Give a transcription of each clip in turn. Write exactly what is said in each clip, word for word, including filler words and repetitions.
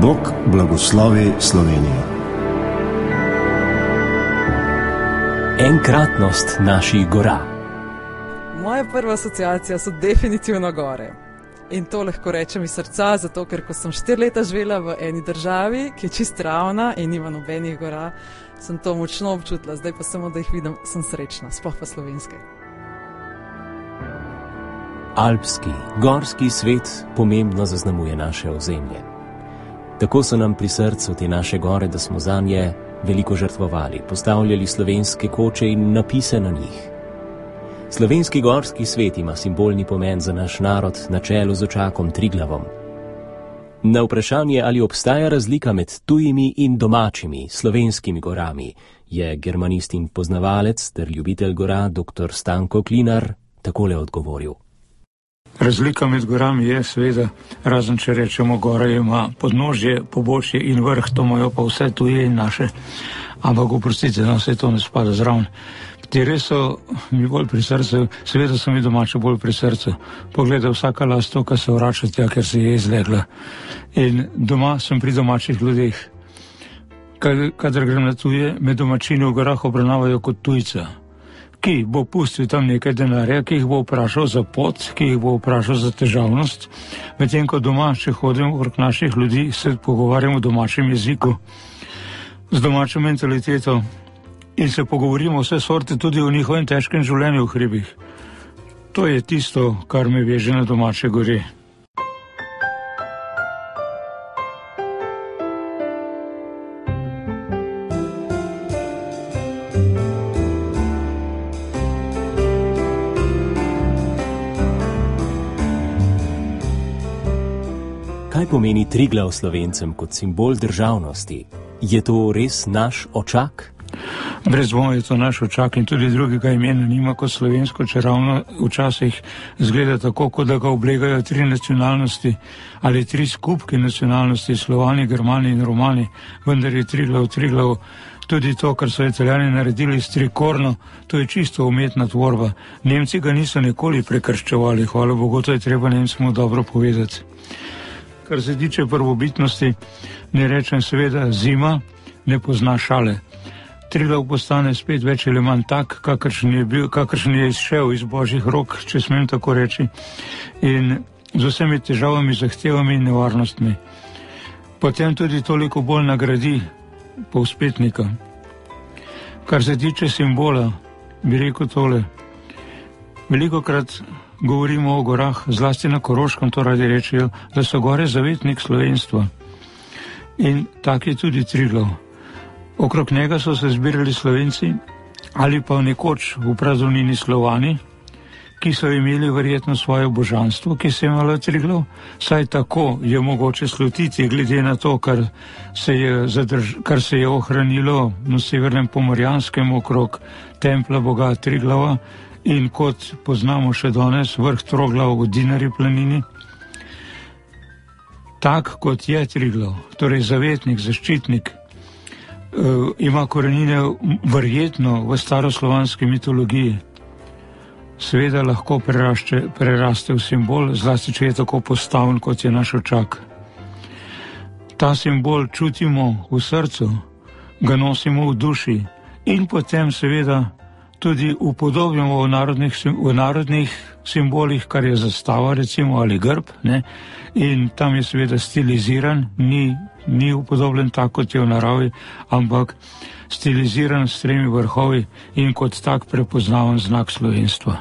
Bog blagoslovi Slovenijo. Enkratnost naših gora. Moja prva asociacija so definitivno gore. In to lahko rečem iz srca, zato ker ko sem štiri leta živela v eni državi, ki je čist ravna in nima nobenih gora, sem to močno občutila. Zdaj pa samo, da jih vidim, sem srečna, sploh pa slovenske. Alpski, gorski svet pomembno zaznamuje naše ozemlje. Tako so nam pri srcu te naše gore, da smo zanje veliko žrtvovali, postavljali slovenske koče in napise na njih. Slovenski gorski svet ima simbolni pomen za naš narod na čelu z očakom Triglavom. Na vprašanje, ali obstaja razlika med tujimi in domačimi slovenskimi gorami, je germanist in poznavalec ter ljubitelj gora dr. Stanko Klinar takole odgovoril. Razlika med gorami je seveda, razen če rečemo, gora ima podnožje, pobočje in vrh, to imajo pa vse tuje in naše. Ampak oprostite, no, vse to ne spada zraven. Tere so mi bolj pri srcu, seveda so mi domače bolj pri srcu. Pogleda, vsaka lastovka se vrača tja, ker se je izlegla. In doma sem pri domačih ljudeh. Kadar grem na tuje, me domačini v gorah obravnavajo kot tujca, ki bo pustil tam nekaj denarja, ki jih bo vprašal za pot, ki jih bo vprašal za težavnost. Medtem ko doma, če hodim okrog naših ljudi, se pogovarjamo v domačem jeziku, z domačo mentaliteto in se pogovorimo vse sorte tudi o njihovem težkem življenju v hribih. To je tisto, kar me veže na domače gore. Kaj pomeni Triglav Slovencem kot simbol državnosti? Je to res naš očak? Brez dvoma je to naš očak in tudi drugega imena nima kot slovensko, če ravno včasih zgleda tako, kot da ga oblegajo tri nacionalnosti ali tri skupke nacionalnosti, Slovani, Germani in Romani, vendar je Triglav, Triglav tudi to, kar so Italijani naredili s trikorno, to je čisto umetna tvorba. Nemci ga niso nikoli prekrščevali, hvala Bogu, to je treba Nemcemu dobro povedati. Kar se tiče prvobitnosti, ne rečem seveda, zima ne pozna šale. Triglav postane spet več ali manj tak, kakršen je bil, kakršen je izšel iz božjih rok, če smem tako reči, in z vsemi težavami, zahtevami in nevarnostmi. Potem tudi toliko bolj nagradi povzpetnika. Kar se tiče simbola, bi rekel tole. Velikokrat govorimo o gorah, zlasti na Koroškem to radi rečejo, da so gore zavetnik slovenstva. In tak je tudi Triglav. Okrog njega so se zbirali Slovenci ali pa nekoč v prazovnini Slovani, ki so imeli verjetno svoje božanstvo, ki se je imelo Triglav, saj tako je mogoče slutiti, glede na to, kar se je, zadrž, kar se je ohranilo na severnem Pomorjanskem okrog templa boga Triglava, in kot poznamo še danes vrh Troglav v Dinari planini. Tak kot je Triglav, torej zavetnik, zaščitnik, uh, ima korenine verjetno v staroslovanski mitologiji. Seveda lahko preraste, preraste v simbol, zlasti če je tako postavljen, kot je naš očak. Ta simbol čutimo v srcu, ga nosimo v duši in potem seveda tudi upodobljamo v narodnih, v narodnih simbolih, kar je zastava recimo ali grb, ne? In tam je seveda stiliziran, ni, ni upodobljen tako, kot je v naravi, ampak stiliziran s tremi vrhovi in kot tak prepoznaven znak slovenstva.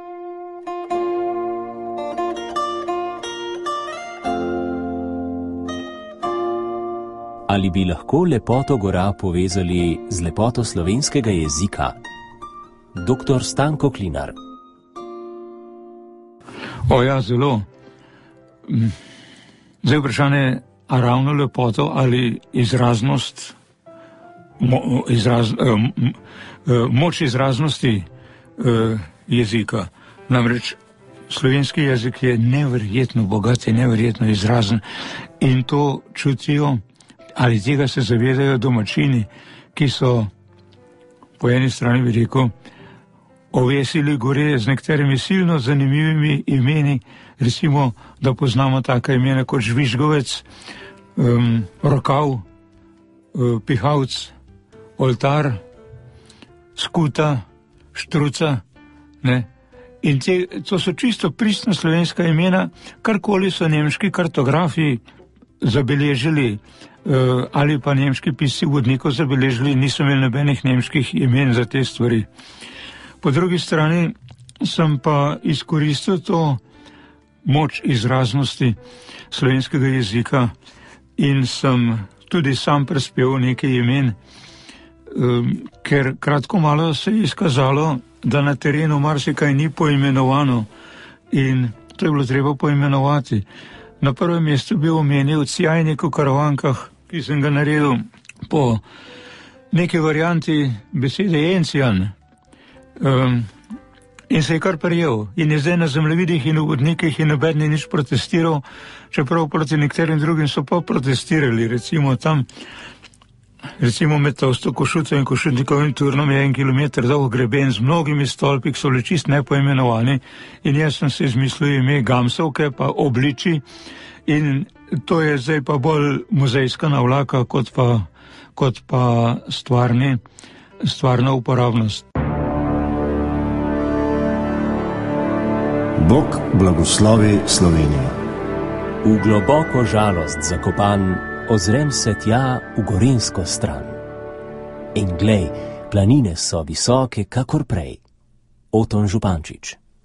Ali bi lahko lepoto gora povezali z lepoto slovenskega jezika? doktor Stanko Klinar. O ja, zelo. Zdaj vprašanje, a ravno lepoto ali izraznost, mo, izraz, eh, moč izraznosti eh, jezika. Namreč slovenski jezik je neverjetno bogat, je neverjetno izrazen in to čutijo ali tega se zavedajo domačini, ki so po eni strani bi rekel, ovesili gore z nekaterimi silno zanimivimi imeni, recimo, da poznamo taka imena kot Žvižgovec, um, rokav, uh, pihavc, oltar, skuta, štruca, ne. In te, to so čisto pristna slovenska imena, karkoli so nemški kartografi zabeležili, uh, ali pa nemški pisci vodnikov zabeležili, niso imeli nobenih nemških imen za te stvari. Po drugi strani sem pa izkoristil to moč izraznosti slovenskega jezika in sem tudi sam prispel nekaj imen, um, ker kratko malo se je izkazalo, da na terenu marsikaj ni poimenovano in to je bilo treba poimenovati. Na prvem mestu bi omenil Cjajnik v Karavankah, ki sem ga naredil po neki varianti besede encijan, um, in se je kar prijel in je zdaj na zemljevidih in v vodnikih in noben ni nič protestiral, čeprav proti nekaterim drugim so pa protestirali, recimo tam, recimo med Tolsto Košuto in Košutnikovim turnom je en kilometer dolg greben z mnogimi stolpi, ki so bili čist nepoimenovani, in jaz sem se izmislil ime Gamsovke pa Obliči in to je zdaj pa bolj muzejska navlaka kot pa, kot pa stvarni, stvarna uporabnost. Bog blagoslovi Slovenijo. V globoko žalost zakopan ozrem se tja v gorenjsko stran. In glej, planine so visoke kakor prej. Oton Župančič.